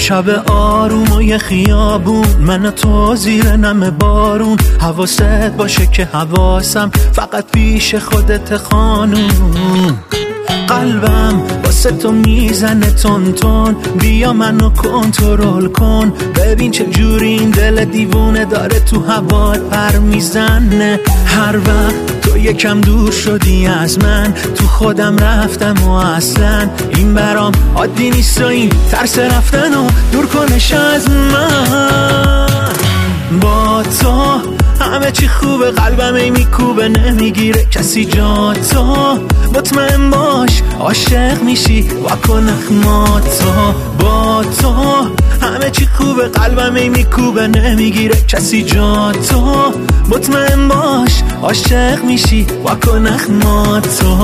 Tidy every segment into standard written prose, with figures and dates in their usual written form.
شب آروم و یه خیابون، من و تو زیر نم بارون. حواست باشه که حواسم فقط پیش خودت خانوم. قلبم واسه تو میزنه تون تون، بیا منو کنترل کن. ببین چه جوری این دل دیوونه داره تو هوات پر میزنه. هر وقت تو یکم دور شدی از من، تو خودم رفتم و اصلا این برام عادی نیست و این ترس رفتن و دور کنش از من. با تو همه چی خوبه، قلبم ای میکوبه، نمیگیره کسی جا تو. مطمئن باش عاشق میشی واکن اخماتو. با تو همه چی خوبه، قلبم ای میکوبه، نمیگیره کسی جا تو. مطمئن باش عاشق میشی واکن اخماتو.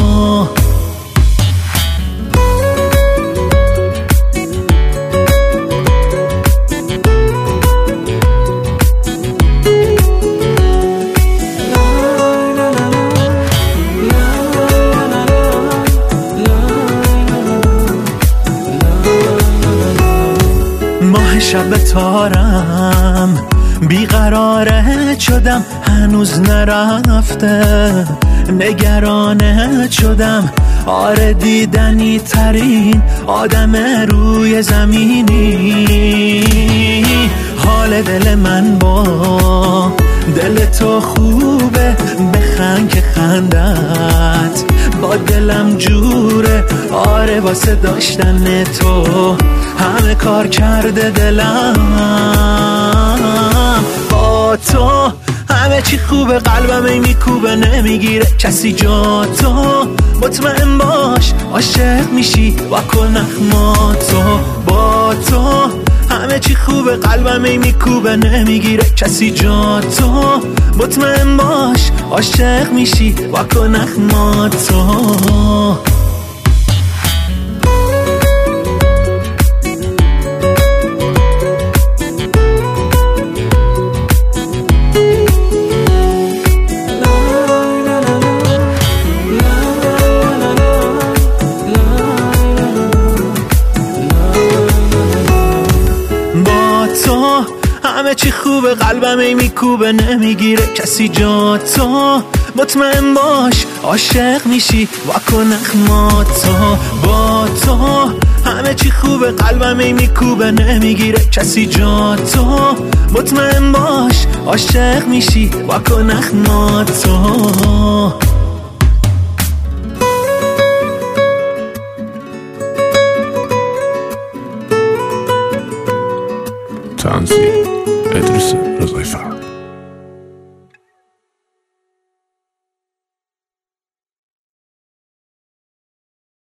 شب تارم بیقراره شدم، هنوز نرفته، نگرانه شدم. آره دیدنی ترین آدم روی زمینی. حال دل من با دل تو خوبه، بخند که خندت با دلم جوره. آره واسه داشتن تو همه کار کرده دلم. با تو همه چی خوبه، قلبم ای میکوبه، نمیگیره کسی جا تو. مطمئن باش عاشق میشی واکن اخماتو. با تو همه چی خوبه، قلبم ای میکوبه، نمیگیره کسی جا تو. مطمئن باش عاشق میشی واکن اخماتو. همه چی خوبه، قلبم ای میکوبه، نمیگیره کسی جا تو. مطمئن باش عاشق میشی واکن اخماتو. با تو همه چی خوبه، قلبم ای میکوبه، نمیگیره کسی جا تو. مطمئن باش عاشق میشی واکن اخماتو. تنظیم ادریس رضایی فرد.